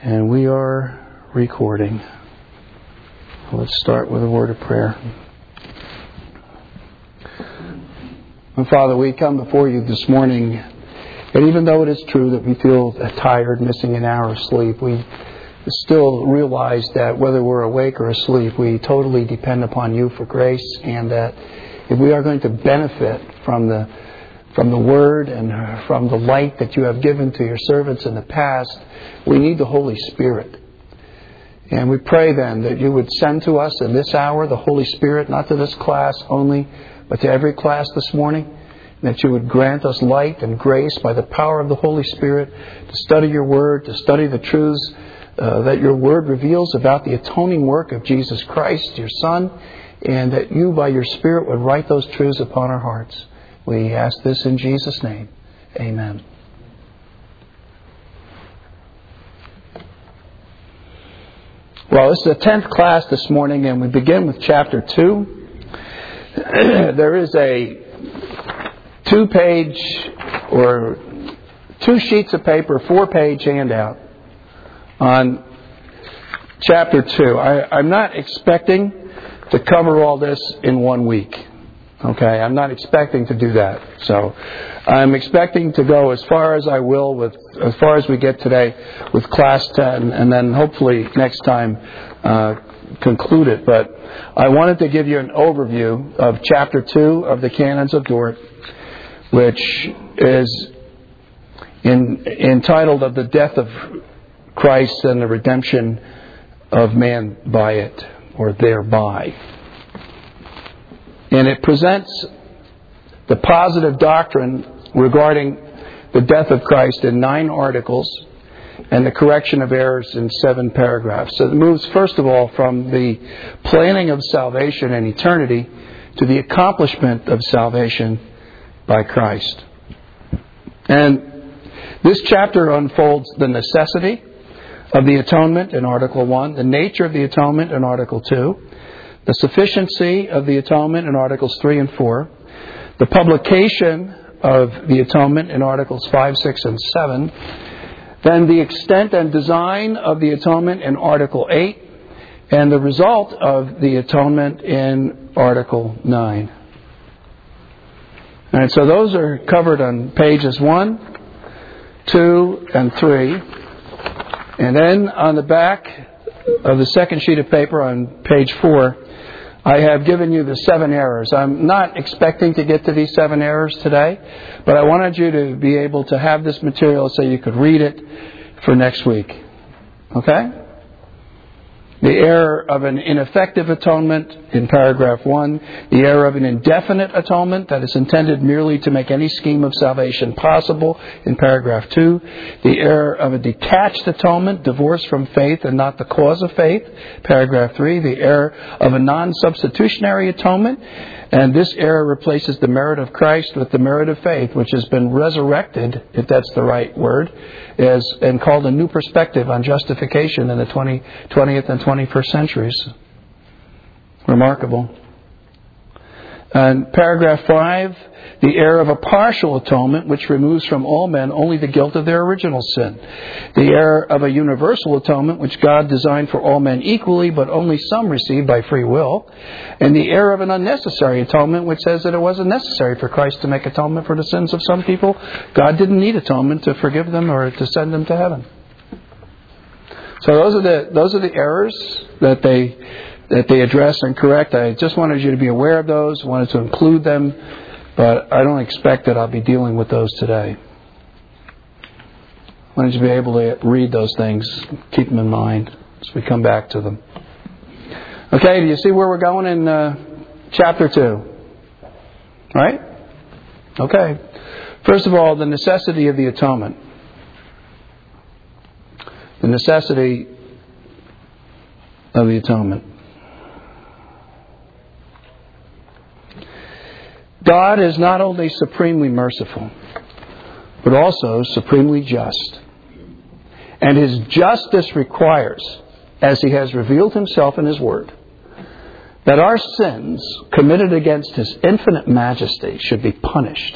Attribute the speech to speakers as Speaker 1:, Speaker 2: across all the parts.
Speaker 1: And we are recording. Let's start with a word of prayer. And Father, we come before you this morning, and even though it is true that we feel tired, missing an hour of sleep, we still realize that whether we're awake or asleep, we totally depend upon you for grace, and that if we are going to benefit from the Word and from the light that you have given to your servants in the past, we need the Holy Spirit. And we pray then that you would send to us in this hour the Holy Spirit, not to this class only, but to every class this morning, and that you would grant us light and grace by the power of the Holy Spirit to study your Word, to study the truths that your Word reveals about the atoning work of Jesus Christ, your Son, and that you by your Spirit would write those truths upon our hearts. We ask this in Jesus' name. Amen. Well, this is the 10th class this morning, and we begin with chapter 2. There is a 2-page or 2 sheets of paper, 4-page handout on chapter 2. I'm not expecting to cover all this in 1 week. Okay, I'm not expecting to do that. So I'm expecting to go as far as I will as far as we get today with class 10, and then hopefully next time conclude it. But I wanted to give you an overview of chapter 2 of the Canons of Dort, which is entitled "Of the Death of Christ and the Redemption of Man by It, or Thereby." And it presents the positive doctrine regarding the death of Christ in 9 articles and the correction of errors in 7 paragraphs. So it moves, first of all, from the planning of salvation and eternity to the accomplishment of salvation by Christ. And this chapter unfolds the necessity of the atonement in Article 1, the nature of the atonement in Article 2, the sufficiency of the atonement in Articles 3 and 4, the publication of the atonement in Articles 5, 6, and 7, then the extent and design of the atonement in Article 8, and the result of the atonement in Article 9. And so those are covered on pages 1, 2, and 3. And then on the back of the second sheet of paper on page 4, I have given you the 7 errors. I'm not expecting to get to these 7 errors today, but I wanted you to be able to have this material so you could read it for next week. Okay? The error of an ineffective atonement in paragraph 1. The error of an indefinite atonement that is intended merely to make any scheme of salvation possible in paragraph 2. The error of a detached atonement, divorced from faith and not the cause of faith, paragraph 3. The error of a non-substitutionary atonement. And this error replaces the merit of Christ with the merit of faith, which has been resurrected, if that's the right word, and called a new perspective on justification in the 20th and 21st centuries. Remarkable. And paragraph 5, the error of a partial atonement, which removes from all men only the guilt of their original sin. The error of a universal atonement, which God designed for all men equally, but only some receive by free will. And the error of an unnecessary atonement, which says that it wasn't necessary for Christ to make atonement for the sins of some people. God didn't need atonement to forgive them or to send them to heaven. So those are the errors that they address and correct. I just wanted you to be aware of those, wanted to include them, but I don't expect that I'll be dealing with those today. I wanted you to be able to read those things, keep them in mind as we come back to them. Okay, do you see where we're going in chapter 2? Right? Okay. First of all, the necessity of the atonement. The necessity of the atonement. God is not only supremely merciful, but also supremely just. And His justice requires, as He has revealed Himself in His Word, that our sins committed against His infinite majesty should be punished,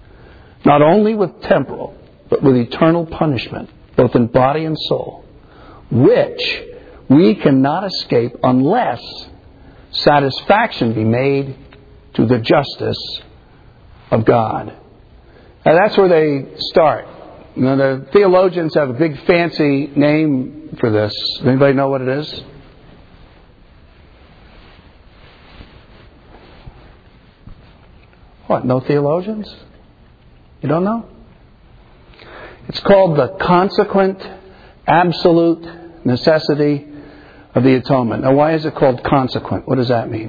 Speaker 1: not only with temporal, but with eternal punishment, both in body and soul, which we cannot escape unless satisfaction be made to the justice of God. And that's where they start. You know, the theologians have a big fancy name for this. Anybody know what it is? What, no theologians? You don't know? It's called the consequent absolute necessity of the atonement. Now, why is it called consequent? What does that mean?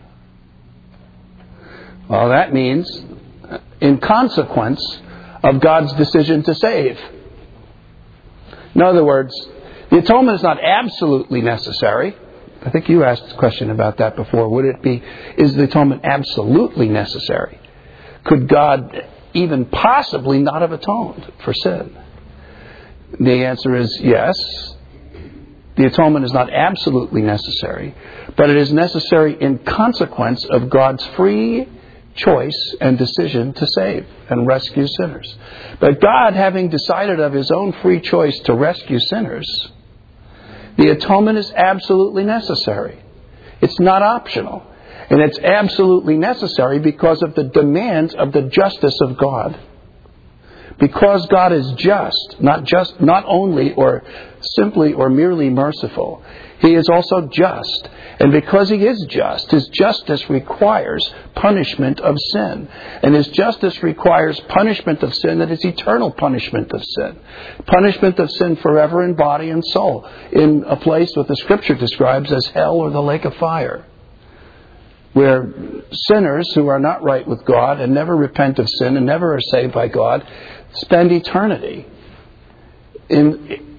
Speaker 1: Well, that means in consequence of God's decision to save. In other words, the atonement is not absolutely necessary. I think you asked a question about that before. Would it be, is the atonement absolutely necessary? Could God even possibly not have atoned for sin? The answer is yes. The atonement is not absolutely necessary, but it is necessary in consequence of God's free choice and decision to save and rescue sinners. But God, having decided of His own free choice to rescue sinners, the atonement is absolutely necessary. It's not optional. And it's absolutely necessary because of the demands of the justice of God. Because God is just, not only or simply or merely merciful, He is also just. And because He is just, His justice requires punishment of sin. And His justice requires punishment of sin that is eternal punishment of sin. Punishment of sin forever in body and soul, in a place what the Scripture describes as hell or the lake of fire, where sinners who are not right with God and never repent of sin and never are saved by God spend eternity in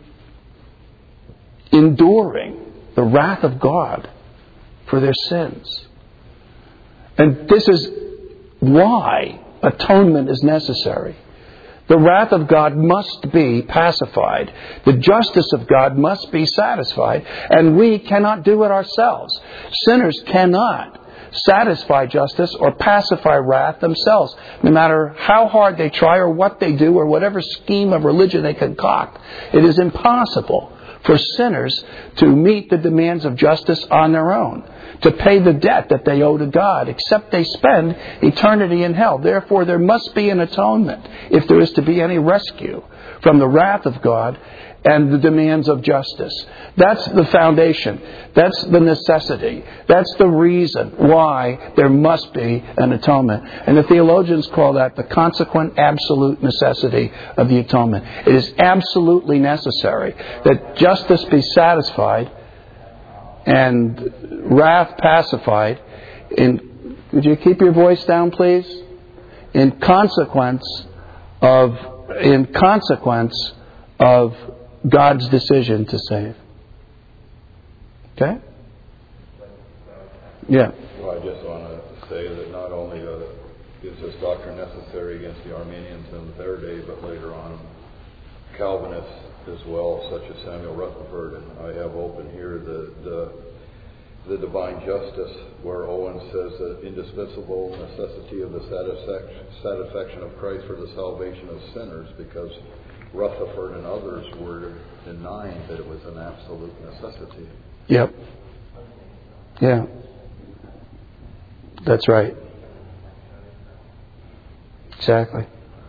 Speaker 1: enduring the wrath of God for their sins. And this is why atonement is necessary. The wrath of God must be pacified. The justice of God must be satisfied. And we cannot do it ourselves. Sinners cannot satisfy justice or pacify wrath themselves. No matter how hard they try or what they do or whatever scheme of religion they concoct, it is impossible for sinners to meet the demands of justice on their own, to pay the debt that they owe to God, except they spend eternity in hell. Therefore, there must be an atonement if there is to be any rescue from the wrath of God and the demands of justice. That's the foundation. That's the necessity. That's the reason why there must be an atonement. And the theologians call that the consequent absolute necessity of the atonement. It is absolutely necessary that justice be satisfied and wrath pacified. Would you keep your voice down, please? In consequence of God's decision to save. Okay? Yeah.
Speaker 2: Well, I just want to say that not only is this doctrine necessary against the Arminians in their day, but later on Calvinists as well, such as Samuel Rutherford. And I have open here the divine justice, where Owen says that indispensable necessity of the satisfaction of Christ for the salvation of sinners, because Rutherford and others were denying that it was an absolute necessity.
Speaker 1: Yep. Yeah. That's right. Exactly.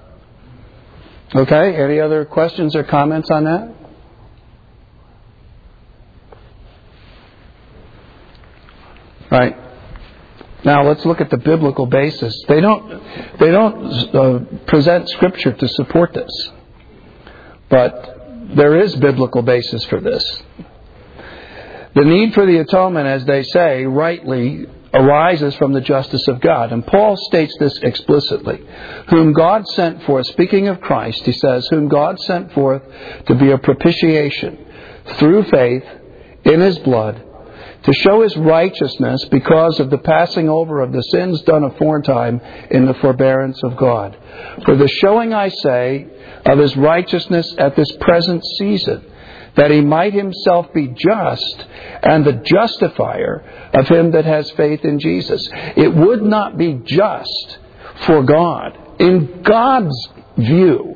Speaker 1: Okay, any other questions or comments on that? Right. Now let's look at the biblical basis. They don't present Scripture to support this. But there is biblical basis for this. The need for the atonement, as they say, rightly arises from the justice of God. And Paul states this explicitly. Whom God sent forth, speaking of Christ, he says, whom God sent forth to be a propitiation through faith in His blood, to show His righteousness because of the passing over of the sins done aforetime in the forbearance of God. For the showing, I say, of His righteousness at this present season, that He might Himself be just and the justifier of him that has faith in Jesus. It would not be just for God. In God's view,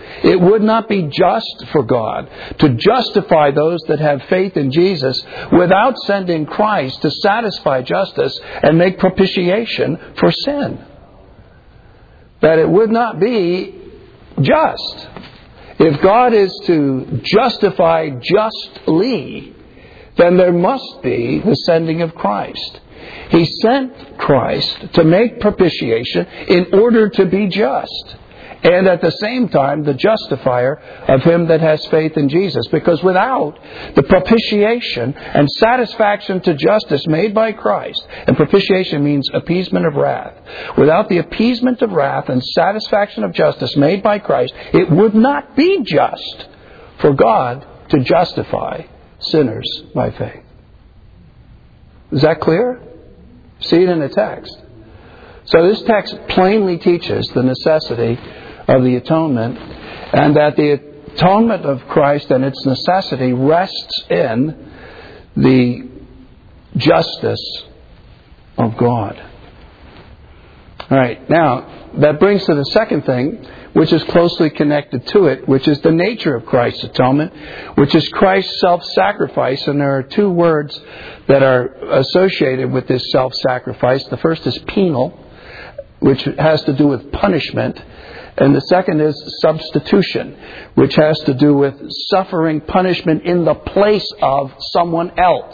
Speaker 1: It would not be just for God to justify those that have faith in Jesus without sending Christ to satisfy justice and make propitiation for sin. That it would not be just. If God is to justify justly, then there must be the sending of Christ. He sent Christ to make propitiation in order to be just, and at the same time the justifier of him that has faith in Jesus. Because without the propitiation and satisfaction to justice made by Christ, and propitiation means appeasement of wrath, without the appeasement of wrath and satisfaction of justice made by Christ, it would not be just for God to justify sinners by faith. Is that clear? See it in the text. So this text plainly teaches the necessity of the atonement, and that the atonement of Christ and its necessity rests in the justice of God. All right, now that brings to the second thing, which is closely connected to it, which is the nature of Christ's atonement, which is Christ's self-sacrifice. And there are two words that are associated with this self-sacrifice. The first is penal, which has to do with punishment. And the second is substitution, which has to do with suffering punishment in the place of someone else.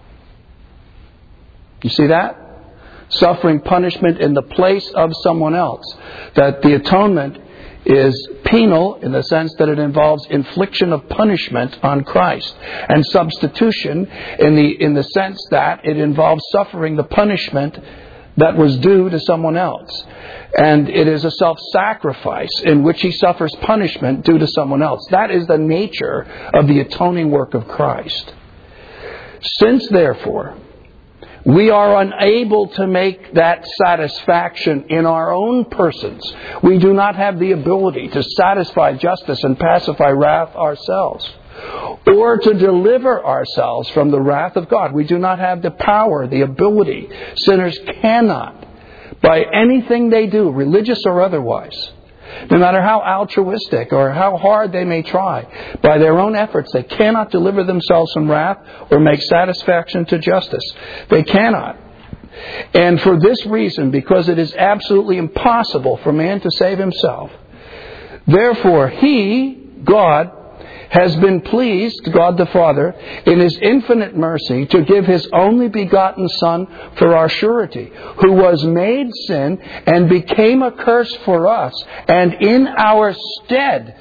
Speaker 1: You see that? Suffering punishment in the place of someone else. That the atonement is penal in the sense that it involves infliction of punishment on Christ, and substitution in the sense that it involves suffering the punishment that was due to someone else. And it is a self-sacrifice in which he suffers punishment due to someone else. That is the nature of the atoning work of Christ. Since, therefore, we are unable to make that satisfaction in our own persons, we do not have the ability to satisfy justice and pacify wrath ourselves, or to deliver ourselves from the wrath of God. We do not have the power, the ability. Sinners cannot, by anything they do, religious or otherwise, no matter how altruistic or how hard they may try, by their own efforts, they cannot deliver themselves from wrath or make satisfaction to justice. They cannot. And for this reason, because it is absolutely impossible for man to save himself, therefore He, God, has been pleased, God the Father, in His infinite mercy, to give His only begotten Son for our surety, who was made sin and became a curse for us, and in our stead,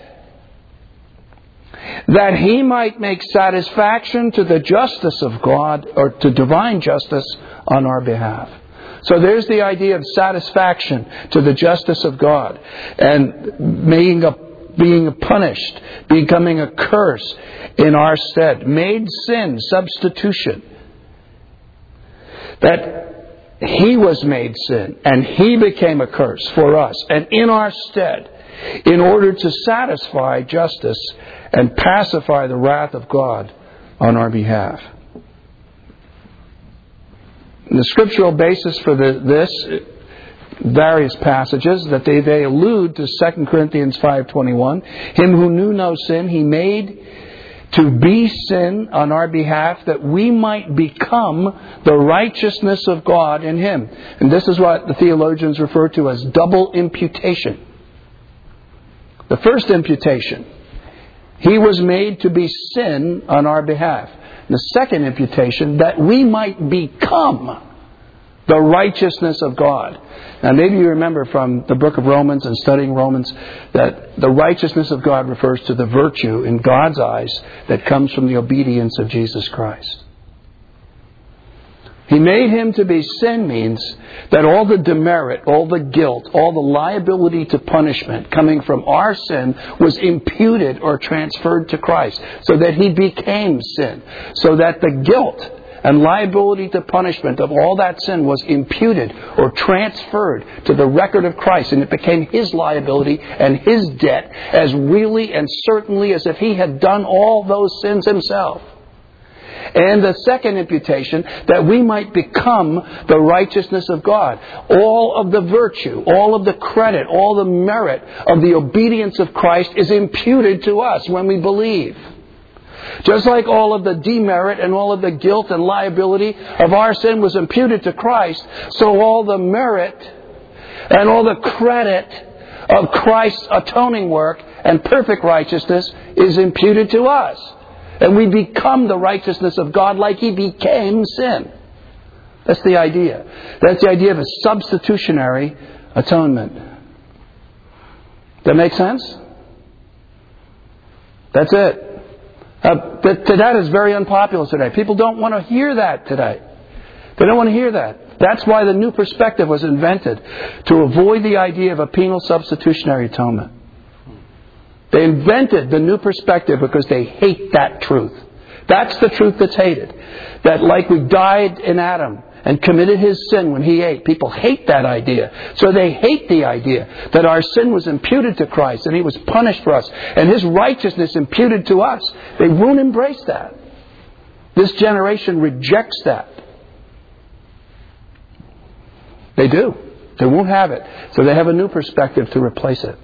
Speaker 1: that He might make satisfaction to the justice of God, or to divine justice, on our behalf. So there's the idea of satisfaction to the justice of God, and being punished, becoming a curse in our stead. Made sin, substitution. That He was made sin and He became a curse for us and in our stead, in order to satisfy justice and pacify the wrath of God on our behalf. And the scriptural basis for this, various passages, that they allude to 2 Corinthians 5:21. Him who knew no sin, He made to be sin on our behalf, that we might become the righteousness of God in Him. And this is what the theologians refer to as double imputation. The first imputation, He was made to be sin on our behalf. The second imputation, that we might become the righteousness of God. Now maybe you remember from the book of Romans and studying Romans that the righteousness of God refers to the virtue in God's eyes that comes from the obedience of Jesus Christ. He made Him to be sin means that all the demerit, all the guilt, all the liability to punishment coming from our sin was imputed or transferred to Christ, so that He became sin, so that the guilt and liability to punishment of all that sin was imputed or transferred to the record of Christ, and it became His liability and His debt as really and certainly as if He had done all those sins Himself. And the second imputation, that we might become the righteousness of God. All of the virtue, all of the credit, all the merit of the obedience of Christ is imputed to us when we believe. Just like all of the demerit and all of the guilt and liability of our sin was imputed to Christ, so all the merit and all the credit of Christ's atoning work and perfect righteousness is imputed to us. And we become the righteousness of God like He became sin. That's the idea. That's the idea of a substitutionary atonement. That make sense? That's it. That is very unpopular today. People don't want to hear that today. They don't want to hear that. That's why the new perspective was invented, to avoid the idea of a penal substitutionary atonement. They invented the new perspective because they hate that truth. That's the truth that's hated. That like we died in Adam and committed his sin when he ate. People hate that idea. So they hate the idea that our sin was imputed to Christ and He was punished for us and His righteousness imputed to us. They won't embrace that. This generation rejects that. They do. They won't have it. So they have a new perspective to replace it.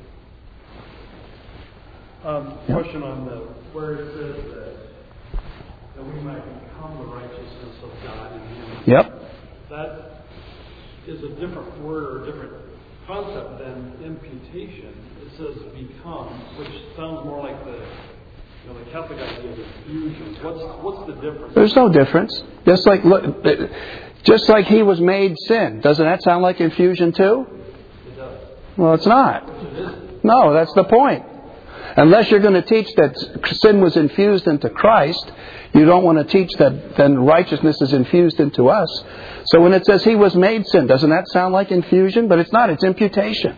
Speaker 3: Question on where it says that we might become the righteousness of God in Him.
Speaker 1: Yep.
Speaker 3: That is a different word or a different concept than imputation. It says become, which sounds more like the Catholic idea of infusion. What's the difference?
Speaker 1: There's no difference. Just like He was made sin. Doesn't that sound like infusion too?
Speaker 3: It does.
Speaker 1: Well, it's not.
Speaker 3: It isn't.
Speaker 1: No, that's the point. Unless you're going to teach that sin was infused into Christ, you don't want to teach that then righteousness is infused into us. So when it says He was made sin, doesn't that sound like infusion? But it's not, it's imputation.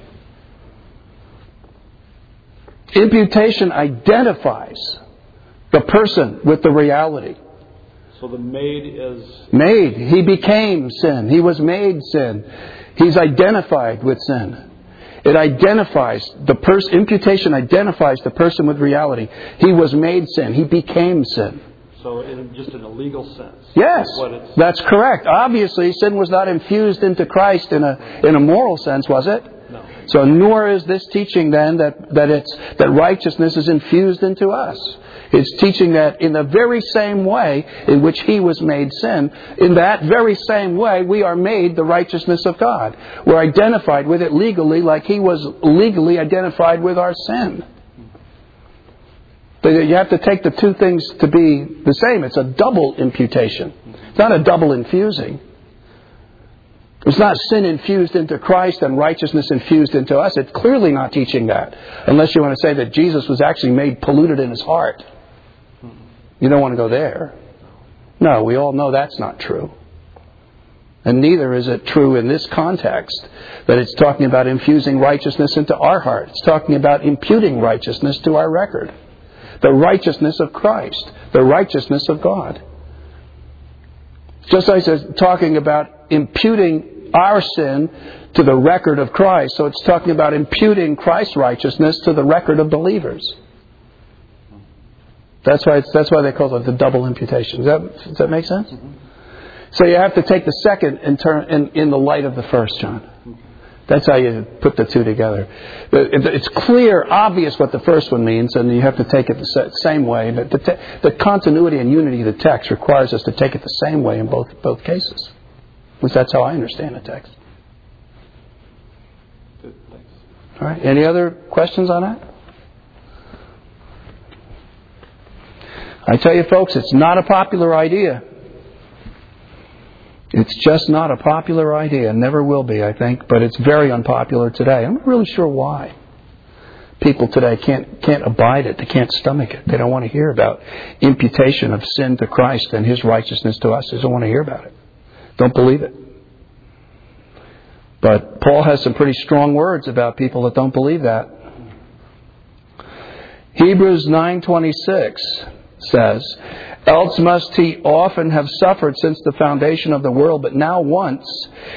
Speaker 1: Imputation identifies the person with the reality.
Speaker 3: So the made is...
Speaker 1: Made. He became sin. He was made sin. He's identified with sin. It identifies imputation identifies the person with reality. He was made sin. He became sin.
Speaker 3: So just in a legal sense.
Speaker 1: Yes, that's correct. Obviously, sin was not infused into Christ in a moral sense, was it?
Speaker 3: No.
Speaker 1: So nor is this teaching then that righteousness is infused into us. It's teaching that in the very same way in which He was made sin, in that very same way we are made the righteousness of God. We're identified with it legally like He was legally identified with our sin. But you have to take the two things to be the same. It's a double imputation. It's not a double infusing. It's not sin infused into Christ and righteousness infused into us. It's clearly not teaching that. Unless you want to say that Jesus was actually made polluted in His heart. You don't want to go there. No, we all know that's not true. And neither is it true in this context that it's talking about infusing righteousness into our heart. It's talking about imputing righteousness to our record. The righteousness of Christ. The righteousness of God. Just like it's talking about imputing our sin to the record of Christ. So it's talking about imputing Christ's righteousness to the record of believers. That's why they call it the double imputation. Does that make sense? Mm-hmm. So you have to take the second in the light of the first, John. That's how you put the two together. It's clear, obvious what the first one means, and you have to take it the same way. But the continuity and unity of the text requires us to take it the same way in both cases. At least that's how I understand the text.
Speaker 3: Good, thanks.
Speaker 1: All right. Any other questions on that? I tell you, folks, it's not a popular idea. It's just not a popular idea. Never will be, I think. But it's very unpopular today. I'm not really sure why. People today can't abide it. They can't stomach it. They don't want to hear about imputation of sin to Christ and His righteousness to us. They don't want to hear about it. Don't believe it. But Paul has some pretty strong words about people that don't believe that. Hebrews 9:26 says, else must he often have suffered since the foundation of the world. But now once,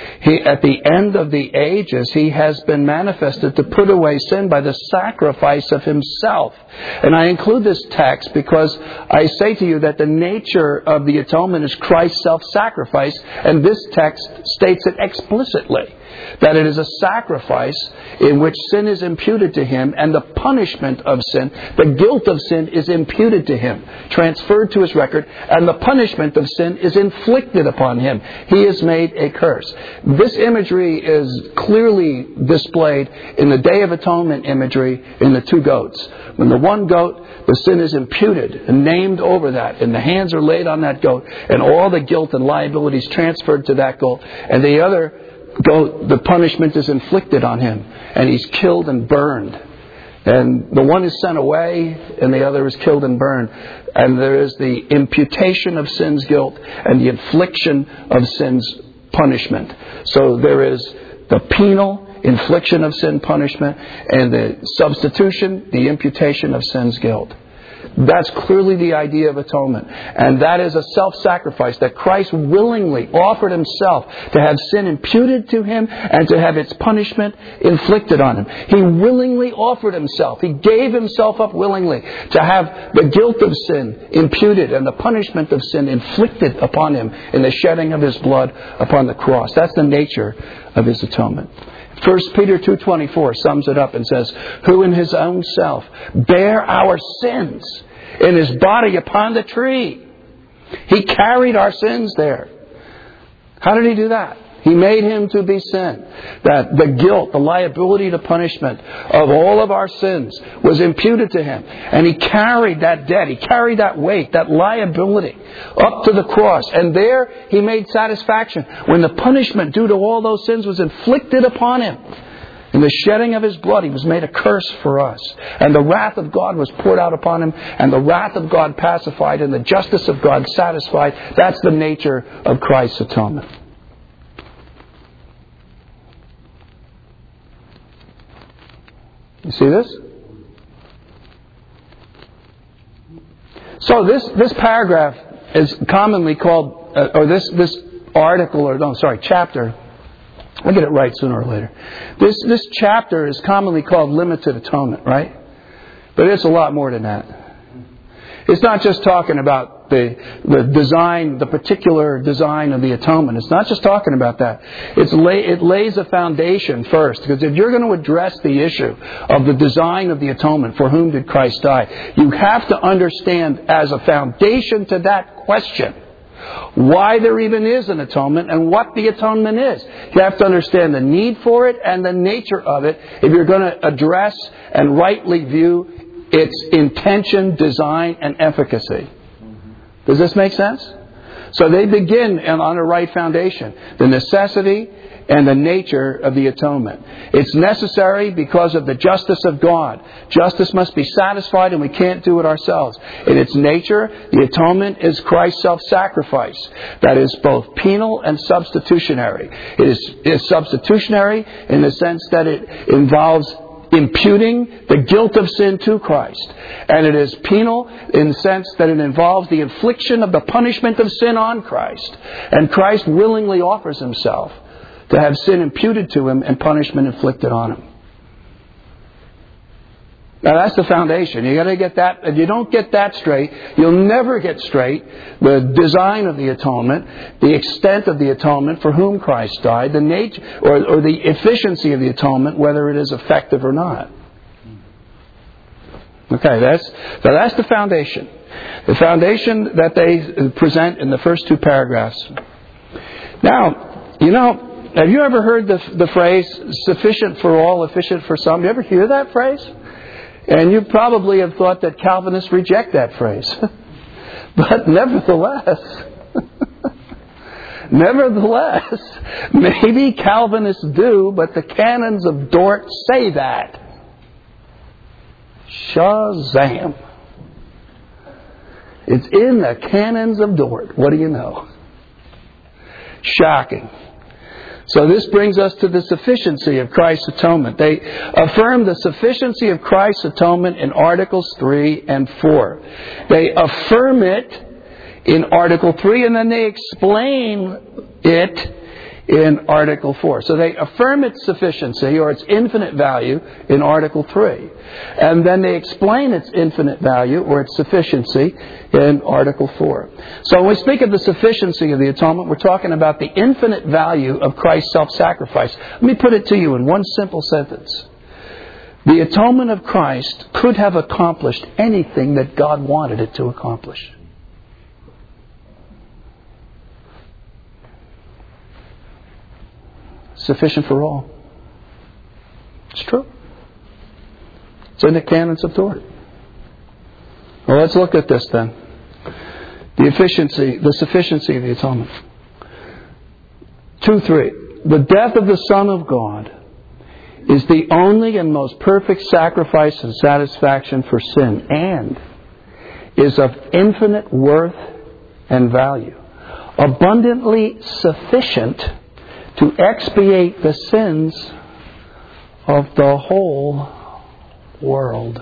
Speaker 1: at the end of the ages, he has been manifested to put away sin by the sacrifice of himself. And I include this text because I say to you that the nature of the atonement is Christ's self-sacrifice. And this text states it explicitly, that it is a sacrifice in which sin is imputed to him, and the punishment of sin, the guilt of sin, is imputed to him, transferred to his record, and the punishment of sin is inflicted upon him. He is made a curse. This imagery is clearly displayed in the Day of Atonement imagery in the two goats. When the one goat, the sin is imputed and named over that, and the hands are laid on that goat, and all the guilt and liability is transferred to that goat, and the other goat, the punishment is inflicted on him, and he's killed and burned. And the one is sent away, and the other is killed and burned. And there is the imputation of sin's guilt and the infliction of sin's punishment. So there is the penal infliction of sin punishment, and the substitution, the imputation of sin's guilt. That's clearly the idea of atonement. And that is a self-sacrifice, that Christ willingly offered himself to have sin imputed to him and to have its punishment inflicted on him. He willingly offered himself. He gave himself up willingly to have the guilt of sin imputed and the punishment of sin inflicted upon him in the shedding of his blood upon the cross. That's the nature of his atonement. 1 Peter 2:24 sums it up and says, who in his own self bare our sins in his body upon the tree. He carried our sins there. How did he do that? He made him to be sin. That the guilt, the liability, the punishment of all of our sins was imputed to him. And he carried that debt. He carried that weight, that liability up to the cross. And there he made satisfaction when the punishment due to all those sins was inflicted upon him. In the shedding of his blood, he was made a curse for us. And the wrath of God was poured out upon him, and the wrath of God pacified, and the justice of God satisfied. That's the nature of Christ's atonement. You see this? So this paragraph is commonly called, this chapter. I'll get it right sooner or later. This chapter is commonly called limited atonement, right? But it's a lot more than that. It's not just talking about the design, the particular design of the atonement. It's not just talking about that. It lays a foundation first. Because if you're going to address the issue of the design of the atonement, for whom did Christ die, you have to understand as a foundation to that question why there even is an atonement and what the atonement is. You have to understand the need for it and the nature of it if you're going to address and rightly view its intention, design, and efficacy. Does this make sense? So they begin on a right foundation. The necessity and the nature of the atonement. It's necessary because of the justice of God. Justice must be satisfied, and we can't do it ourselves. In its nature, the atonement is Christ's self-sacrifice. That is both penal and substitutionary. It is substitutionary in the sense that it involves imputing the guilt of sin to Christ. And it is penal in the sense that it involves the infliction of the punishment of sin on Christ. And Christ willingly offers himself to have sin imputed to him and punishment inflicted on him. Now that's the foundation. You got to get that. If you don't get that straight, you'll never get straight the design of the atonement, the extent of the atonement, for whom Christ died, the nature or the efficiency of the atonement, whether it is effective or not. Okay, that's the foundation. The foundation that they present in the first two paragraphs. Now, have you ever heard the phrase, sufficient for all, efficient for some? You ever hear that phrase? And you probably have thought that Calvinists reject that phrase. But nevertheless, maybe Calvinists do, but the canons of Dort say that. Shazam. It's in the canons of Dort. What do you know? Shocking. So this brings us to the sufficiency of Christ's atonement. They affirm the sufficiency of Christ's atonement in Articles 3 and 4. They affirm it in Article 3 and then they explain it in Article 4. So they affirm its sufficiency or its infinite value in Article 3. And then they explain its infinite value or its sufficiency in Article 4. So when we speak of the sufficiency of the atonement, we're talking about the infinite value of Christ's self-sacrifice. Let me put it to you in one simple sentence. The atonement of Christ could have accomplished anything that God wanted it to accomplish. Sufficient for all. It's true. It's in the canons of Torah. Well, let's look at this then. The sufficiency of the atonement. 2:3. The death of the Son of God is the only and most perfect sacrifice and satisfaction for sin, and is of infinite worth and value, abundantly sufficient to expiate the sins of the whole world.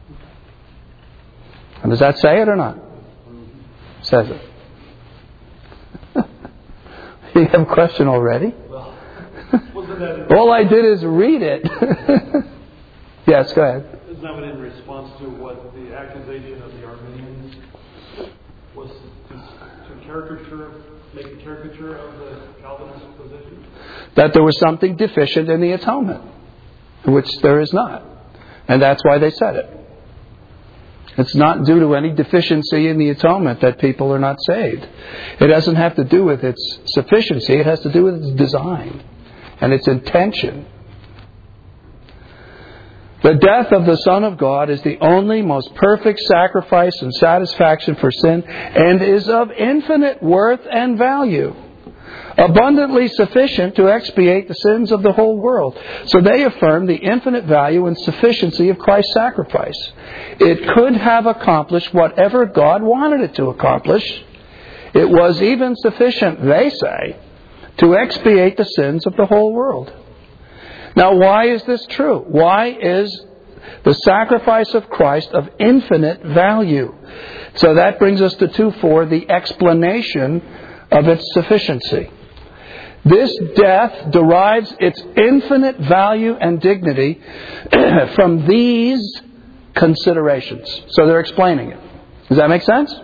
Speaker 1: And does that say it or not? It says it. You have a question already? All I did is read it. Yes, go ahead.
Speaker 3: Isn't that in response to what the accusation of the Arminians was to make a caricature of the Calvinist position?
Speaker 1: That there was something deficient in the atonement, which there is not. And that's why they said it. It's not due to any deficiency in the atonement that people are not saved. It doesn't have to do with its sufficiency. It has to do with its design and its intention. The death of the Son of God is the only most perfect sacrifice and satisfaction for sin, and is of infinite worth and value, abundantly sufficient to expiate the sins of the whole world. So they affirm the infinite value and sufficiency of Christ's sacrifice. It could have accomplished whatever God wanted it to accomplish. It was even sufficient, they say, to expiate the sins of the whole world. Now, why is this true? Why is the sacrifice of Christ of infinite value? So that brings us to 2:4, the explanation of its sufficiency. This death derives its infinite value and dignity from these considerations. So they're explaining it. Does that make sense?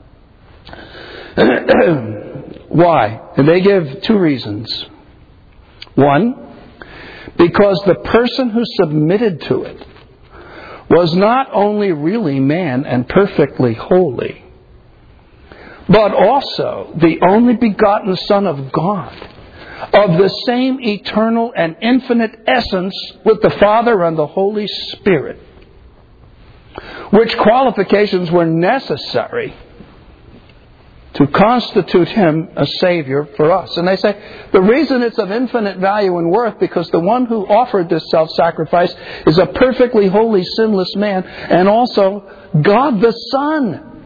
Speaker 1: Why? And they give two reasons. One, because the person who submitted to it was not only really man and perfectly holy, but also the only begotten Son of God, of the same eternal and infinite essence with the Father and the Holy Spirit, which qualifications were necessary to constitute Him a Savior for us. And they say the reason it's of infinite value and worth because the one who offered this self-sacrifice is a perfectly holy, sinless man, and also God the Son,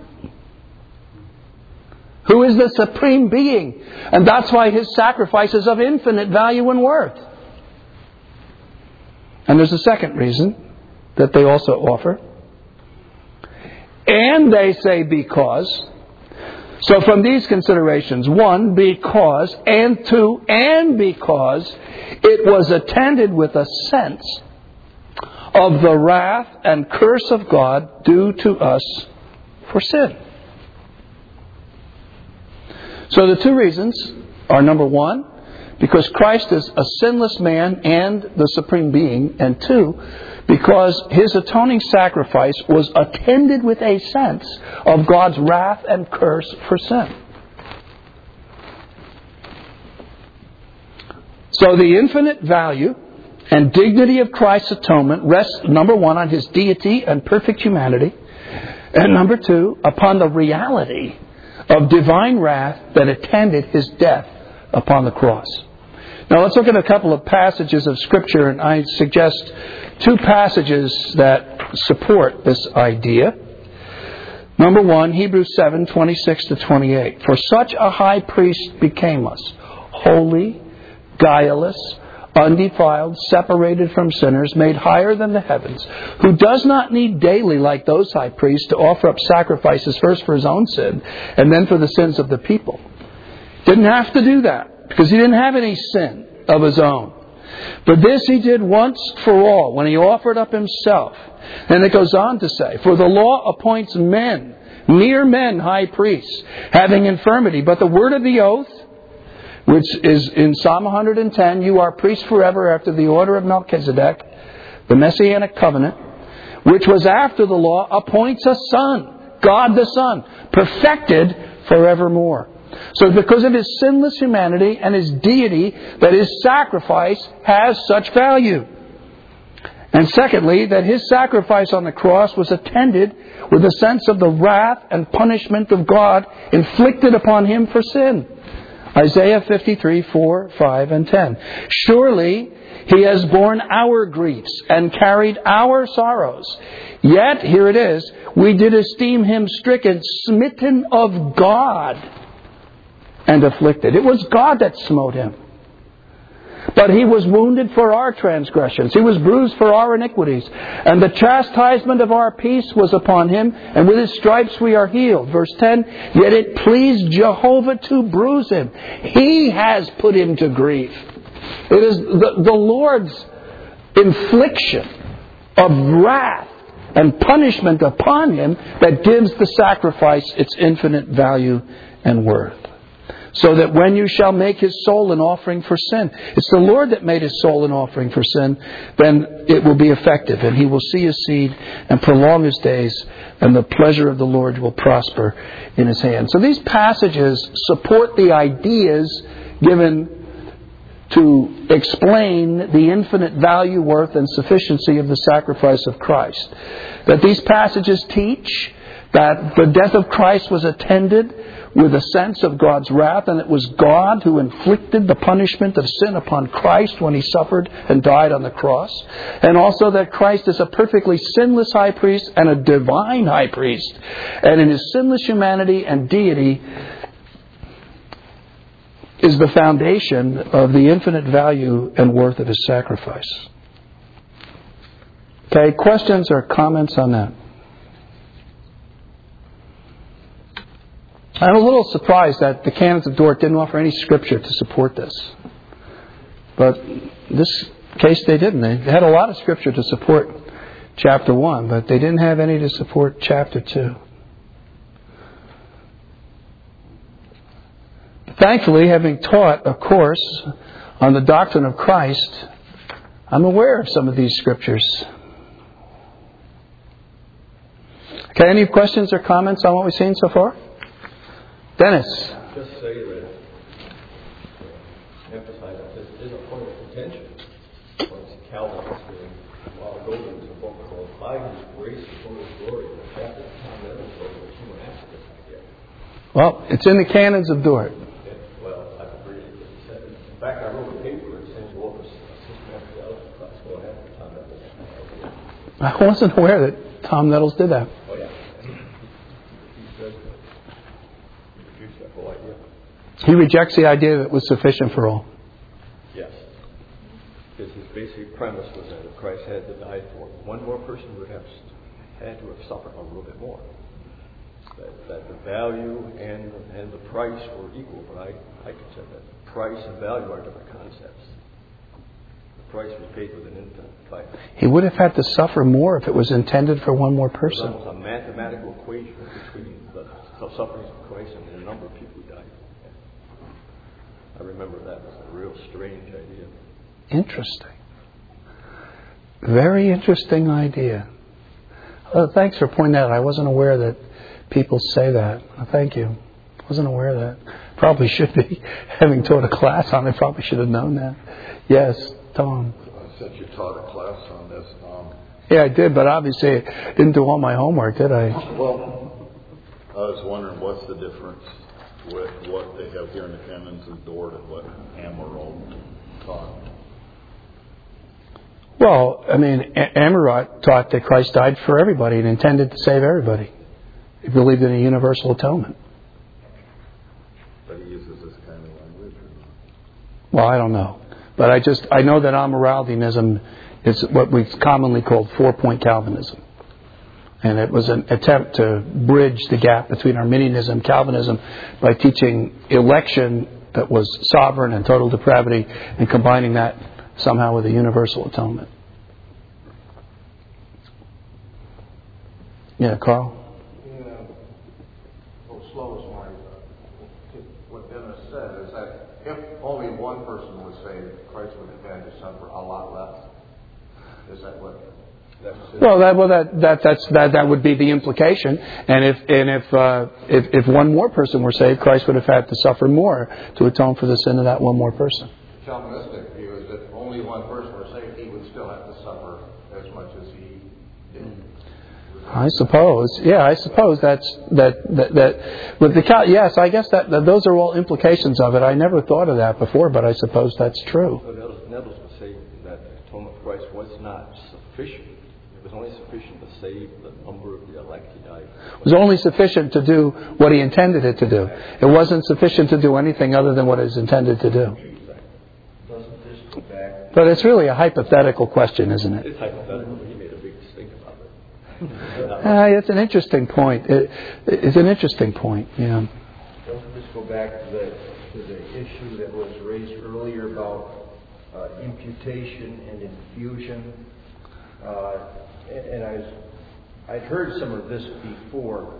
Speaker 1: who is the supreme being. And that's why His sacrifice is of infinite value and worth. And there's a second reason that they also offer. And they say because. So from these considerations, one, because, and two, and because it was attended with a sense of the wrath and curse of God due to us for sin. So the two reasons are, number one, because Christ is a sinless man and the supreme being, and two, because His atoning sacrifice was attended with a sense of God's wrath and curse for sin. So the infinite value and dignity of Christ's atonement rests, number one, on His deity and perfect humanity, and number two, upon the reality of divine wrath that attended His death upon the cross. Now let's look at a couple of passages of Scripture, and I suggest two passages that support this idea. Number one, Hebrews 7:26-28. For such a high priest became us, holy, guileless, undefiled, separated from sinners, made higher than the heavens, who does not need daily, like those high priests, to offer up sacrifices first for his own sin and then for the sins of the people. Didn't have to do that because he didn't have any sin of his own. But this he did once for all when he offered up himself. And it goes on to say, for the law appoints men, mere men, high priests, having infirmity. But the word of the oath, which is in Psalm 110, you are priests forever after the order of Melchizedek, the Messianic covenant, which was after the law, appoints a son, God the Son, perfected forevermore. So because of his sinless humanity and his deity, that his sacrifice has such value. And secondly, that his sacrifice on the cross was attended with a sense of the wrath and punishment of God inflicted upon him for sin. Isaiah 53, 4, 5, and 10. Surely he has borne our griefs and carried our sorrows. Yet, here it is, we did esteem him stricken, smitten of God, and afflicted. It was God that smote him. But he was wounded for our transgressions. He was bruised for our iniquities. And the chastisement of our peace was upon him, and with his stripes we are healed. Verse 10, yet it pleased Jehovah to bruise him. He has put him to grief. It is the Lord's infliction of wrath and punishment upon him that gives the sacrifice its infinite value and worth. So that when you shall make his soul an offering for sin, it's the Lord that made his soul an offering for sin, then it will be effective, and he will see his seed and prolong his days, and the pleasure of the Lord will prosper in his hand. So these passages support the ideas given to explain the infinite value, worth, and sufficiency of the sacrifice of Christ. That these passages teach that the death of Christ was attended with a sense of God's wrath, and it was God who inflicted the punishment of sin upon Christ when he suffered and died on the cross. And also that Christ is a perfectly sinless high priest and a divine high priest. And in his sinless humanity and deity is the foundation of the infinite value and worth of his sacrifice. Okay, questions or comments on that? I'm a little surprised that the Canons of Dort didn't offer any scripture to support this. But in this case they didn't. They had a lot of scripture to support chapter 1, but they didn't have any to support chapter 2. Thankfully, having taught a course on the doctrine of Christ, I'm aware of some of these scriptures. Okay, any questions or comments on what we've seen so far? Dennis.
Speaker 2: Just say that, emphasize that this is a point of contention. Once Calvin was doing a while ago, there was a book called By His Grace and His Glory, the chapter of Tom Evans wrote, which you asked this idea.
Speaker 1: Well, it's in the Canons of Dort.
Speaker 2: Yeah, well, I agree. In fact, I wrote a paper that says what was a systematic theology class going after Tom Evans.
Speaker 1: I wasn't aware that Tom Nettles did that.
Speaker 2: Oh, yeah. He said that whole idea.
Speaker 1: He rejects the idea that it was sufficient for all.
Speaker 2: Yes. Because his basic premise was that if Christ had to die for one more person, would have had to have suffered a little bit more. That the value and the price were equal, but I consider that price and value are different concepts. The price was paid with an infinite price.
Speaker 1: He would have had to suffer more if it was intended for one more person.
Speaker 2: It was almost a mathematical equation between the sufferings of Christ and the number of people who died. I remember that was a real strange idea.
Speaker 1: Interesting. Very interesting idea. Well, thanks for pointing that out. I wasn't aware that people say that. Thank you. I wasn't aware of that. Probably should be. Having taught a class on it, probably should have known that. Yes, Tom.
Speaker 2: Since you taught a class on this,
Speaker 1: yeah, I did, but obviously I didn't do all my homework, did I?
Speaker 2: Well, I was wondering what's the difference with what they have here in the Canons of Dort and what Amyrot taught.
Speaker 1: Well, I mean, Amyrot taught that Christ died for everybody and intended to save everybody. He believed in a universal atonement.
Speaker 2: But he uses this kind of language.
Speaker 1: Well, I don't know. But I know that Amyraldianism is what we commonly called 4-point Calvinism. And it was an attempt to bridge the gap between Arminianism and Calvinism by teaching election that was sovereign and total depravity and combining that somehow with a universal atonement. Yeah, Carl?
Speaker 4: Slow as mine. What Dennis said is that if only one person was saved, Christ would have had to suffer a lot less. Is that what?
Speaker 1: Well, that would be the implication. And if one more person were saved, Christ would have had to suffer more to atone for the sin of that one more person.
Speaker 4: The Calvinistic view is that if only one person were saved, he would still have to suffer as much as he did.
Speaker 1: I suppose that's that with the yes, I guess that those are all implications of it. I never thought of that before, but I suppose that's true.
Speaker 5: So Nettles would say that the atonement of Christ was not sufficient. It was only sufficient to save the number of the elect he died for.
Speaker 1: It was only sufficient to do what he intended it to do. It wasn't sufficient to do anything other than what it was intended to do.
Speaker 5: Doesn't this go back?
Speaker 1: But it's really a hypothetical question, isn't it?
Speaker 5: It's hypothetical, but he made a big stink about it.
Speaker 1: It's an interesting point. It's an interesting point, yeah.
Speaker 6: Doesn't this go back to the issue that was raised earlier about imputation and infusion? And I'd heard some of this before,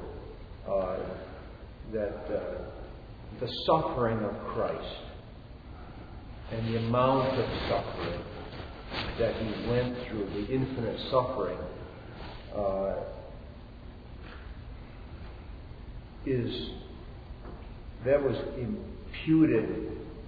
Speaker 6: that the suffering of Christ and the amount of suffering that he went through, the infinite suffering, that was imputed.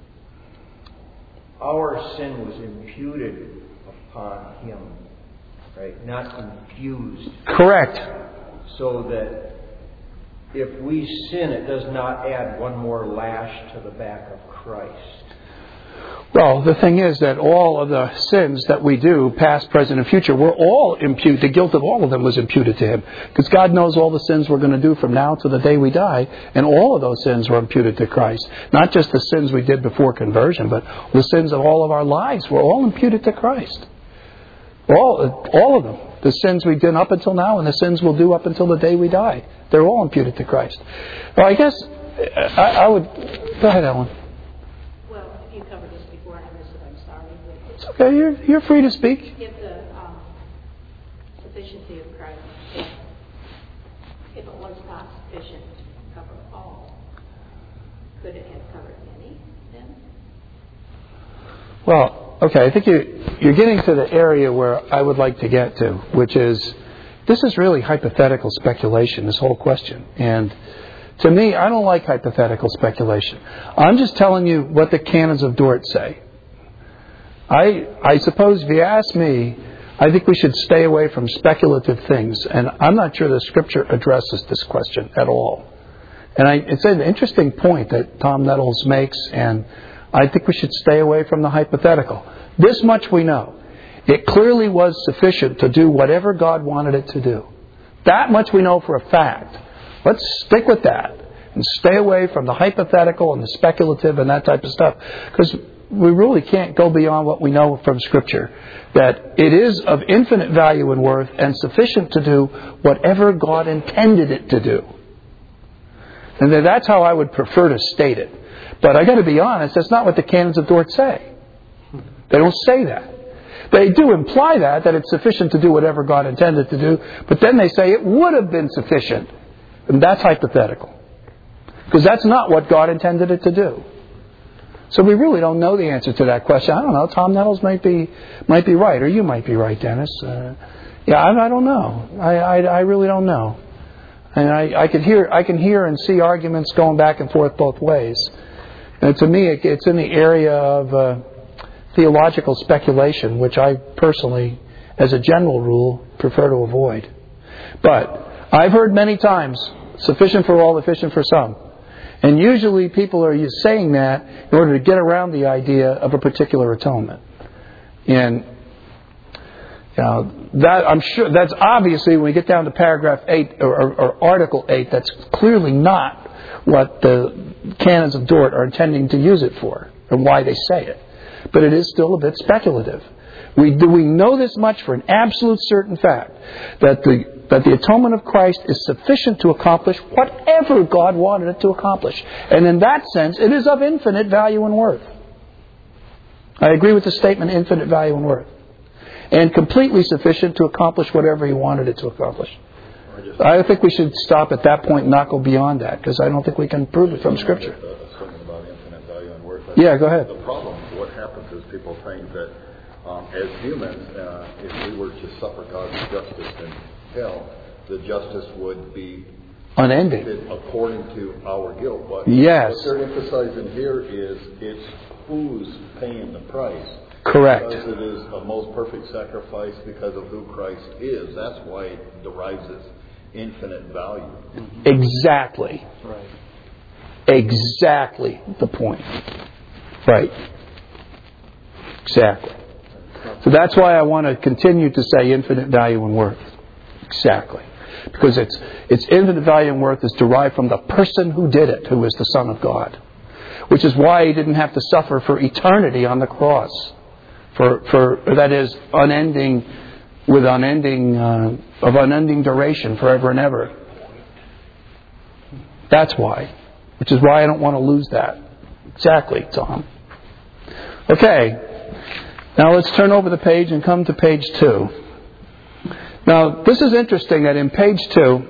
Speaker 6: Our sin was imputed upon him, right? Not infused.
Speaker 1: Correct.
Speaker 6: So that if we sin, it does not add one more lash to the back of Christ.
Speaker 1: Well, the thing is that all of the sins that we do, past, present, and future, were all imputed. The guilt of all of them was imputed to him. Because God knows all the sins we're going to do from now to the day we die. And all of those sins were imputed to Christ. Not just the sins we did before conversion, but the sins of all of our lives were all imputed to Christ. All of them. The sins we did up until now and the sins we'll do up until the day we die. They're all imputed to Christ. Well, I guess I would... Go ahead, Ellen. It's okay. You're free to speak.
Speaker 7: If the sufficiency of Christ, if it was not sufficient to cover all, could it have covered many then?
Speaker 1: Well, okay. I think you're getting to the area where I would like to get to, which is this is really hypothetical speculation. This whole question, and to me, I don't like hypothetical speculation. I'm just telling you what the canons of Dort say. I suppose if you ask me, I think we should stay away from speculative things. And I'm not sure the Scripture addresses this question at all. And it's an interesting point that Tom Nettles makes, and I think we should stay away from the hypothetical. This much we know. It clearly was sufficient to do whatever God wanted it to do. That much we know for a fact. Let's stick with that and stay away from the hypothetical and the speculative and that type of stuff. Because we really can't go beyond what we know from Scripture, that it is of infinite value and worth and sufficient to do whatever God intended it to do. And that's how I would prefer to state it. But I got to be honest, that's not what the canons of Dort say. They don't say that. They do imply that it's sufficient to do whatever God intended to do, but then they say it would have been sufficient. And that's hypothetical. Because that's not what God intended it to do. So we really don't know the answer to that question. I don't know. Tom Nettles might be right, or you might be right, Dennis. I don't know. I really don't know. And I can hear and see arguments going back and forth both ways. And to me, it's in the area of theological speculation, which I personally, as a general rule, prefer to avoid. But I've heard many times, sufficient for all, efficient for some. And usually people are saying that in order to get around the idea of a particular atonement. And that I'm sure that's obviously when we get down to paragraph 8 or article 8, that's clearly not what the canons of Dort are intending to use it for and why they say it. but it is still a bit speculative. We know this much for an absolute certain fact, that the atonement of Christ is sufficient to accomplish whatever God wanted it to accomplish. And in that sense, it is of infinite value and worth. I agree with the statement, infinite value and worth. And completely sufficient to accomplish whatever He wanted it to accomplish. I think we should stop at that point and not go beyond that, because I don't think we can prove it from Scripture.
Speaker 2: Something about infinite value and worth.
Speaker 1: Yeah, go ahead.
Speaker 2: The problem, what happens is people think that as humans, if we were to suffer God's justice in hell, the justice would be
Speaker 1: unending
Speaker 2: according to our guilt. But
Speaker 1: yes.
Speaker 2: What they're emphasizing here is it's who's paying the price.
Speaker 1: Correct.
Speaker 2: Because it is a most perfect sacrifice because of who Christ is. That's why it derives its infinite value.
Speaker 1: Exactly.
Speaker 3: Right.
Speaker 1: Exactly the point. Right. Exactly. So that's why I want to continue to say infinite value and worth. Exactly. Because its infinite value and worth is derived from the person who did it, who is the Son of God. Which is why He didn't have to suffer for eternity on the cross. For that is unending, with of unending duration, forever and ever. That's why. Which is why I don't want to lose that. Exactly, Tom. Okay. Now let's turn over the page and come to page 2. Now, this is interesting that in page 2,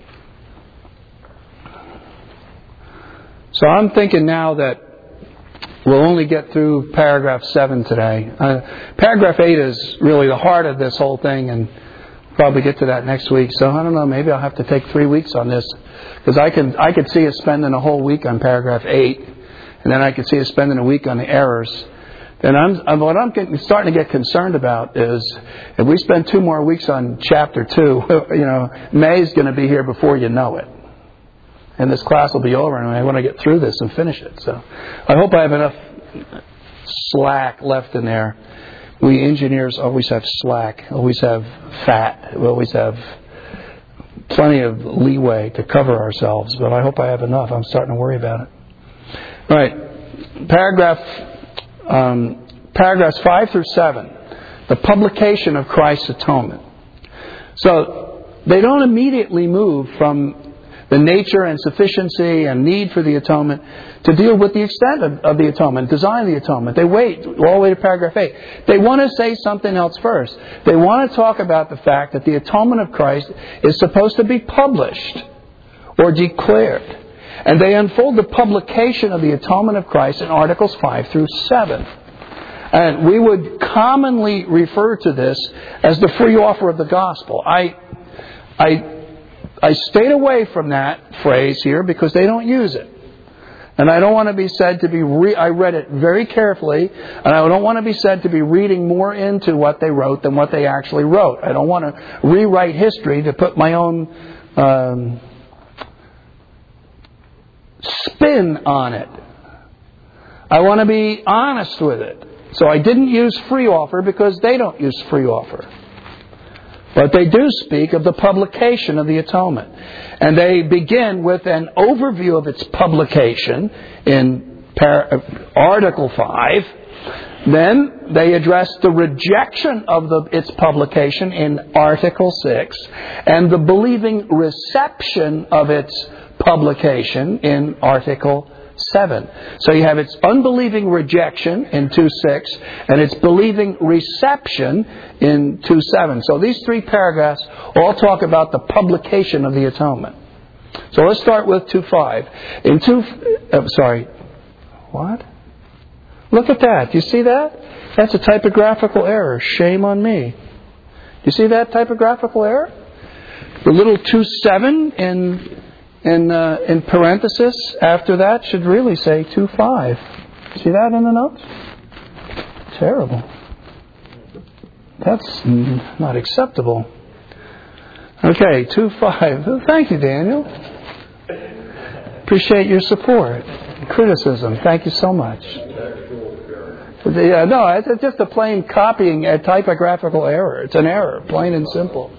Speaker 1: so I'm thinking now that we'll only get through paragraph 7 today. Paragraph 8 is really the heart of this whole thing, and probably get to that next week. So I don't know, maybe I'll have to take 3 weeks on this, because I could see us spending a whole week on paragraph 8, and then I could see us spending a week on the errors. And what I'm starting to get concerned about is if we spend 2 more weeks on chapter 2, May's going to be here before you know it. And this class will be over, and I want to get through this and finish it. So I hope I have enough slack left in there. We engineers always have slack, always have fat, we always have plenty of leeway to cover ourselves, but I hope I have enough. I'm starting to worry about it. All right, paragraphs 5 through 7, the publication of Christ's atonement. So they don't immediately move from the nature and sufficiency and need for the atonement to deal with the extent of the atonement, design of the atonement. They wait all the way to paragraph 8. They want to say something else first. They want to talk about the fact that the atonement of Christ is supposed to be published or declared. And they unfold the publication of the atonement of Christ in Articles 5 through 7. And we would commonly refer to this as the free offer of the gospel. I stayed away from that phrase here because they don't use it. And I don't want to be said to be... I read it very carefully, and I don't want to be said to be reading more into what they wrote than what they actually wrote. I don't want to rewrite history to put my own spin on it. I want to be honest with it. So I didn't use free offer because they don't use free offer. But they do speak of the publication of the atonement. And they begin with an overview of its publication in Article 5. Then they address the rejection of its publication in Article 6. And the believing reception of its publication in Article 7. So you have its unbelieving rejection in 2:6 and its believing reception in 2:7. So these 3 paragraphs all talk about the publication of the atonement. So let's start with 2:5. What? Look at that. Do you see that? That's a typographical error. Shame on me. Do you see that typographical error? The little 2:7 in parenthesis after that should really say 2:5. See that in the notes? Terrible. That's not acceptable. Okay, 2:5. Thank you, Daniel. Appreciate your support. Criticism. Thank you so much. Yeah, no, it's just a plain copying, a typographical error. It's an error, plain and simple.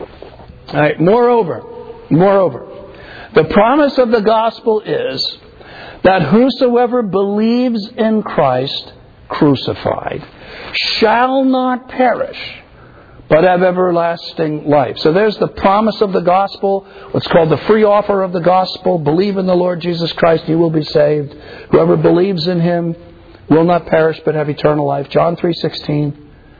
Speaker 1: All right, moreover, the promise of the gospel is that whosoever believes in Christ crucified shall not perish, but have everlasting life. So there's the promise of the gospel, what's called the free offer of the gospel. Believe in the Lord Jesus Christ, you will be saved. Whoever believes in Him will not perish, but have eternal life. John 3:16.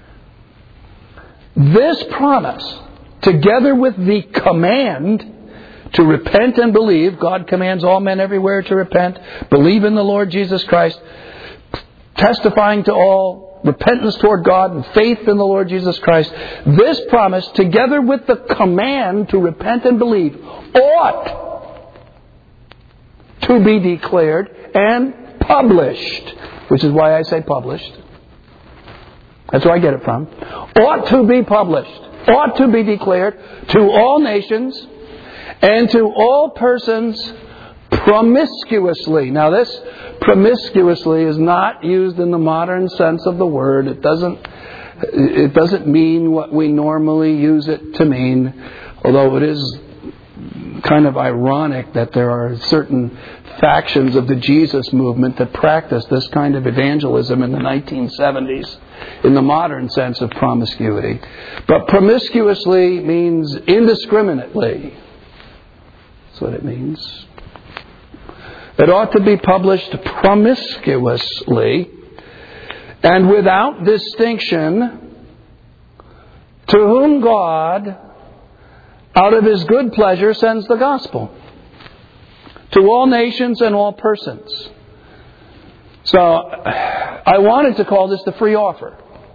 Speaker 1: This promise, together with the command to repent and believe, God commands all men everywhere to repent, believe in the Lord Jesus Christ, testifying to all repentance toward God and faith in the Lord Jesus Christ. This promise, together with the command to repent and believe, ought to be declared and published, which is why I say published. That's where I get it from. Ought to be published, ought to be declared to all nations and to all persons promiscuously. Now this promiscuously is not used in the modern sense of the word. It doesn't mean what we normally use it to mean, although it is kind of ironic that there are certain factions of the Jesus movement that practice this kind of evangelism in the 1970s in the modern sense of promiscuity. But promiscuously means indiscriminately. That's what it means. It ought to be published promiscuously and without distinction, to whom God, out of His good pleasure, sends the gospel to all nations and all persons. So, I wanted to call this the free offer.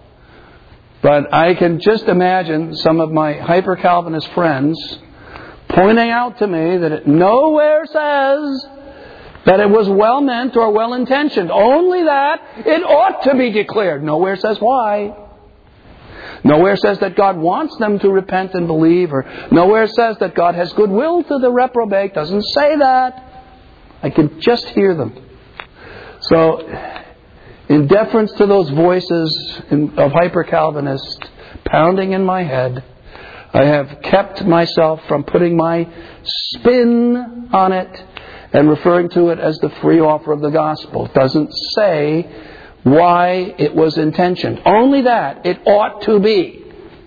Speaker 1: But I can just imagine some of my hyper-Calvinist friends pointing out to me that it nowhere says that it was well meant or well intentioned. Only that it ought to be declared. Nowhere says why. Nowhere says that God wants them to repent and believe, or nowhere says that God has goodwill to the reprobate. Doesn't say that. I can just hear them. So, in deference to those voices of hyper-Calvinists pounding in my head, I have kept myself from putting my spin on it and referring to it as the free offer of the gospel. It doesn't say why it was intentioned. Only that it ought to be.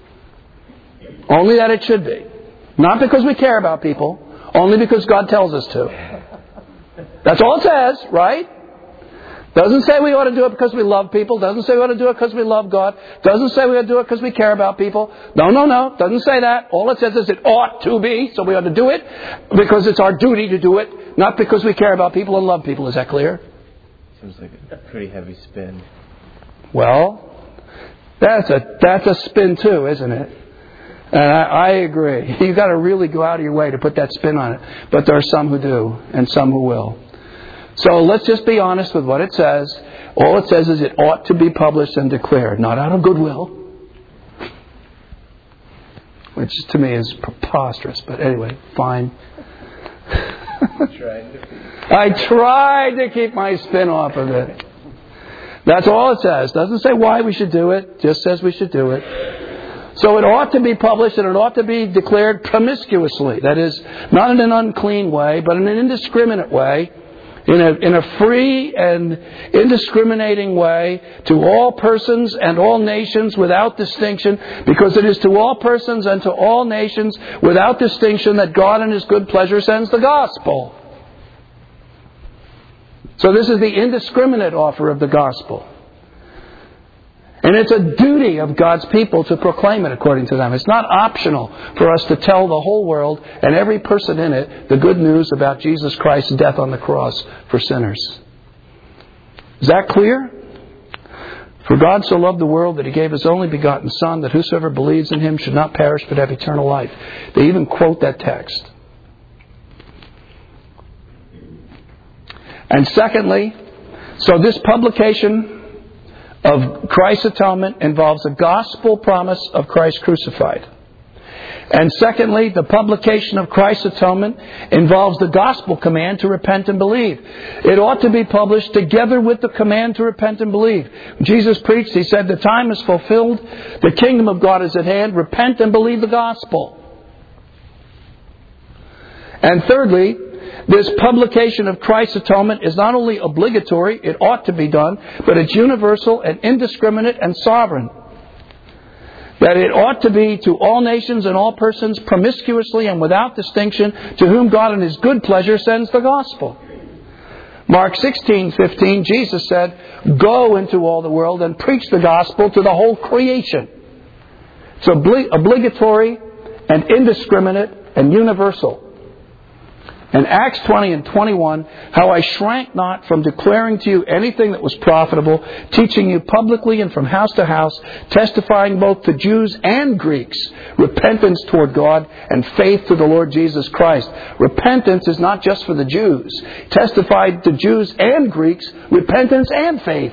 Speaker 1: Only that it should be. Not because we care about people, only because God tells us to. That's all it says, right? Doesn't say we ought to do it because we love people. Doesn't say we ought to do it because we love God. Doesn't say we ought to do it because we care about people. No. Doesn't say that. All it says is it ought to be, so we ought to do it because it's our duty to do it, not because we care about people and love people. Is that clear?
Speaker 8: Seems like a pretty heavy spin.
Speaker 1: Well, that's a spin too, isn't it? And I agree. You've got to really go out of your way to put that spin on it. But there are some who do, and some who will. So let's just be honest with what it says. All it says is it ought to be published and declared, not out of goodwill. Which to me is preposterous, but anyway, fine. I tried to keep my spin off of it. That's all it says. Doesn't say why we should do it, just says we should do it. So it ought to be published and it ought to be declared promiscuously. That is, not in an unclean way, but in an indiscriminate way. In a free and indiscriminating way to all persons and all nations without distinction, because it is to all persons and to all nations without distinction that God in His good pleasure sends the gospel. So this is the indiscriminate offer of the gospel. And it's a duty of God's people to proclaim it according to them. It's not optional for us to tell the whole world and every person in it the good news about Jesus Christ's death on the cross for sinners. Is that clear? For God so loved the world that He gave His only begotten Son, that whosoever believes in Him should not perish but have eternal life. They even quote that text. And secondly, so this publication of Christ's atonement involves a gospel promise of Christ crucified. And secondly, the publication of Christ's atonement involves the gospel command to repent and believe. It ought to be published together with the command to repent and believe. When Jesus preached, He said, the time is fulfilled, the kingdom of God is at hand, repent and believe the gospel. And thirdly, This publication of Christ's atonement is not only obligatory, it ought to be done, but it's universal and indiscriminate and sovereign. That it ought to be to all nations and all persons promiscuously and without distinction, to whom God in His good pleasure sends the gospel. Mark 16:15, Jesus said, "Go into all the world and preach the gospel to the whole creation." It's obligatory and indiscriminate and universal. In Acts 20 and 21, how I shrank not from declaring to you anything that was profitable, teaching you publicly and from house to house, testifying both to Jews and Greeks, repentance toward God and faith to the Lord Jesus Christ. Repentance is not just for the Jews. Testified to Jews and Greeks, repentance and faith.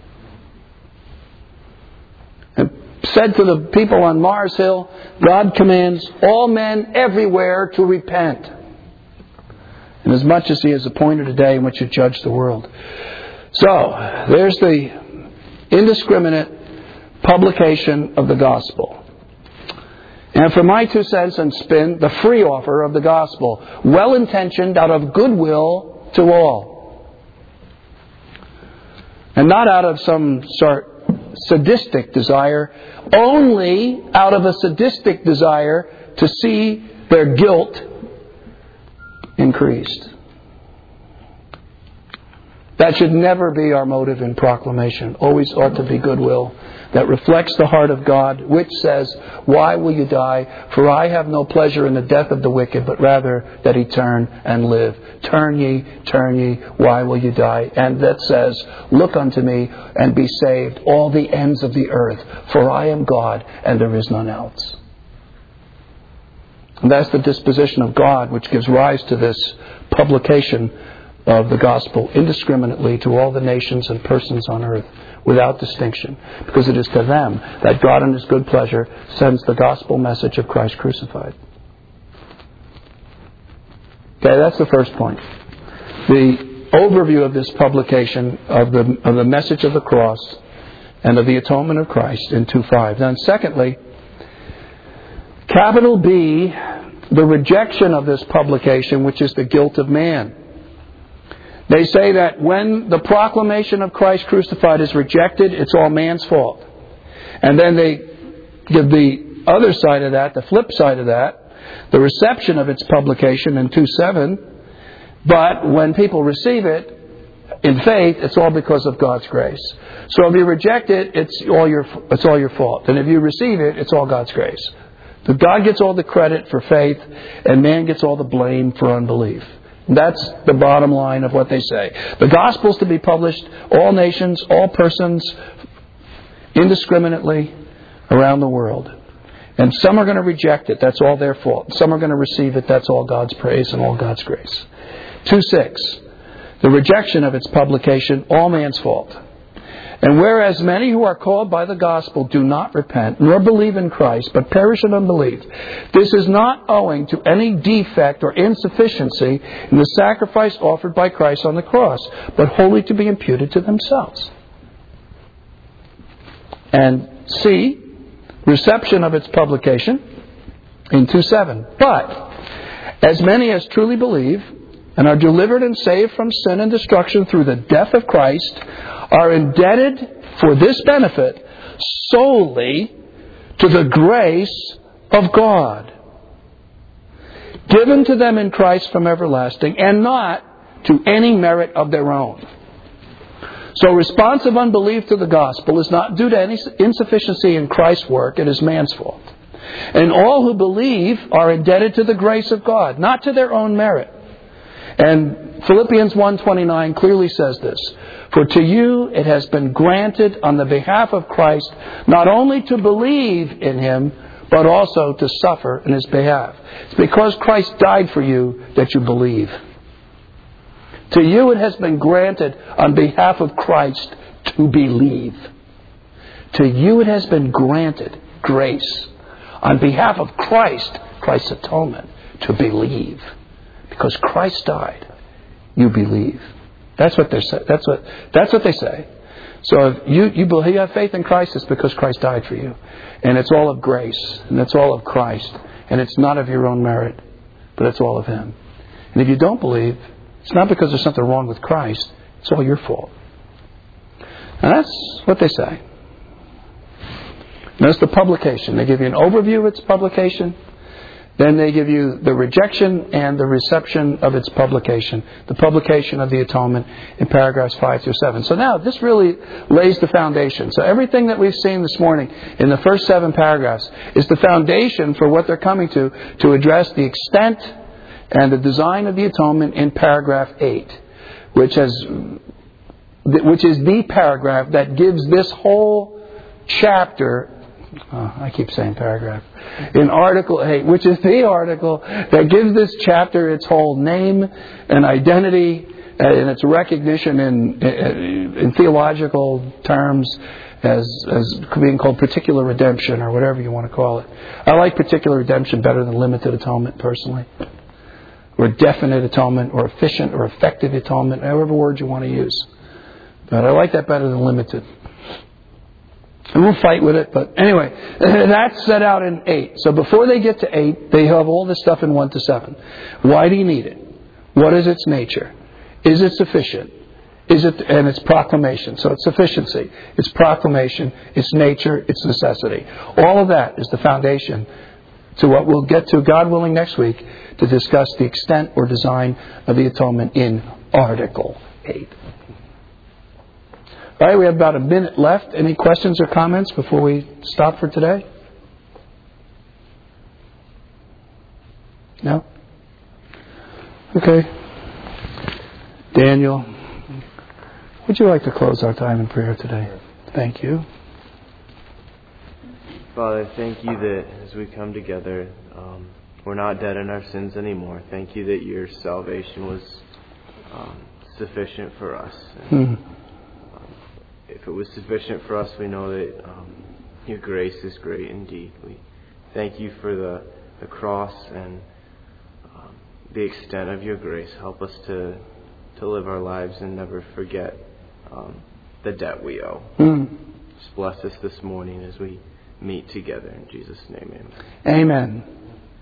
Speaker 1: And said to the people on Mars Hill, God commands all men everywhere to repent, inasmuch as He has appointed a day in which to judge the world. So, there's the indiscriminate publication of the gospel. And for my 2 cents and spin, the free offer of the gospel, well-intentioned, out of goodwill to all. And not out of some sort sadistic desire, only out of a sadistic desire to see their guilt increased. That should never be our motive in proclamation. Always ought to be goodwill that reflects the heart of God, which says, "Why will you die? For I have no pleasure in the death of the wicked, but rather that he turn and live. Turn ye, why will you die?" And that says, "Look unto me and be saved, all the ends of the earth, for I am God and there is none else." And that's the disposition of God which gives rise to this publication of the gospel indiscriminately to all the nations and persons on earth without distinction. Because it is to them that God in His good pleasure sends the gospel message of Christ crucified. Okay, that's the first point. The overview of this publication of the message of the cross and of the atonement of Christ in 2:5. Then secondly, capital B, the rejection of this publication, which is the guilt of man. They say that when the proclamation of Christ crucified is rejected, it's all man's fault. And then they give the other side of that, the flip side of that, the reception of its publication in 2:7. But when people receive it in faith, it's all because of God's grace. So if you reject it, it's all your fault. And if you receive it, it's all God's grace. So God gets all the credit for faith, and man gets all the blame for unbelief. That's the bottom line of what they say. The gospel is to be published, all nations, all persons, indiscriminately around the world. And some are going to reject it. That's all their fault. Some are going to receive it. That's all God's praise and all God's grace. 2:6. The rejection of its publication, all man's fault. And whereas many who are called by the gospel do not repent, nor believe in Christ, but perish in unbelief, this is not owing to any defect or insufficiency in the sacrifice offered by Christ on the cross, but wholly to be imputed to themselves. And C, reception of its publication in 2:7. But as many as truly believe and are delivered and saved from sin and destruction through the death of Christ are indebted for this benefit solely to the grace of God, given to them in Christ from everlasting, and not to any merit of their own. So responsive unbelief to the gospel is not due to any insufficiency in Christ's work. It is man's fault. And all who believe are indebted to the grace of God, not to their own merit. And Philippians 1:29 clearly says this: "For to you it has been granted on the behalf of Christ not only to believe in Him, but also to suffer in His behalf." It's because Christ died for you that you believe. To you it has been granted on behalf of Christ to believe. To you it has been granted grace on behalf of Christ, Christ's atonement, to believe. Because Christ died, you believe. That's what they say. That's what they say. So if you have faith in Christ, it's because Christ died for you, and it's all of grace, and it's all of Christ, and it's not of your own merit, but it's all of Him. And if you don't believe, it's not because there's something wrong with Christ. It's all your fault. And that's what they say. Notice the publication. They give you an overview of its publication. Then they give you the rejection and the reception of its publication. The publication of the atonement in paragraphs 5 through 7. So now this really lays the foundation. So everything that we've seen this morning in the first 7 paragraphs is the foundation for what they're coming to address the extent and the design of the atonement in paragraph 8, which is the paragraph that gives this whole chapter. I keep saying paragraph. In Article 8, which is the article that gives this chapter its whole name and identity and its recognition in theological terms as being called particular redemption or whatever you want to call it. I like particular redemption better than limited atonement personally. Or definite atonement or efficient or effective atonement, however word you want to use. But I like that better than limited. And we'll fight with it, but anyway, that's set out in 8. So before they get to 8, they have all this stuff in 1 to 7. Why do you need it? What is its nature? Is it sufficient? And its proclamation. So its sufficiency, its proclamation, its nature, its necessity. All of that is the foundation to what we'll get to, God willing, next week to discuss the extent or design of the atonement in Article 8. All right, we have about a minute left. Any questions or comments before we stop for today? No? Okay. Daniel, would you like to close our time in prayer today? Thank you.
Speaker 8: Father, thank you that as we come together, we're not dead in our sins anymore. Thank you that your salvation was sufficient for us. If it was sufficient for us, we know that your grace is great indeed. We thank you for the cross and the extent of your grace. Help us to live our lives and never forget the debt we owe. Just bless us this morning as we meet together. In Jesus' name, amen.
Speaker 1: Amen.